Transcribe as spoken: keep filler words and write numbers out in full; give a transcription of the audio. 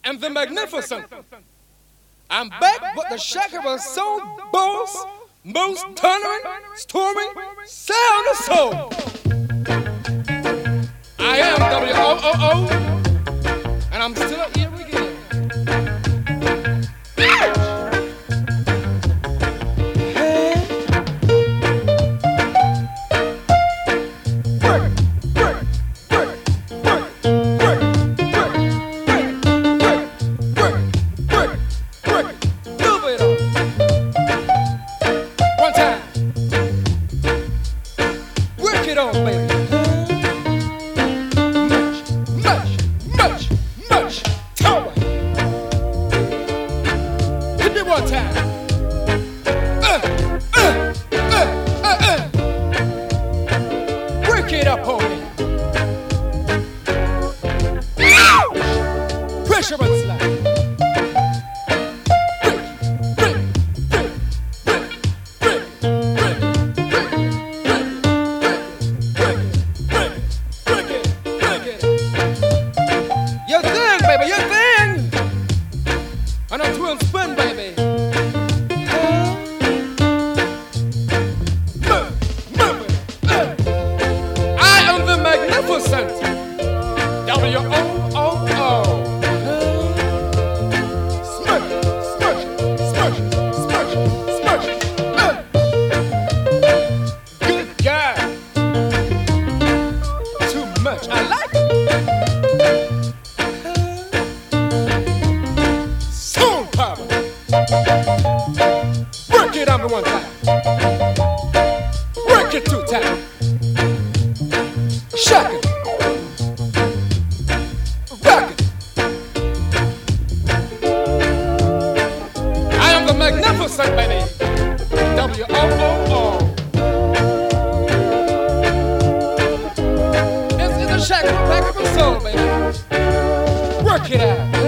am the magnificent. I'm back with the shack of a soul boss, most thundering, storming, sound of soul. I am W O O O, and I'm still here again. Work it out.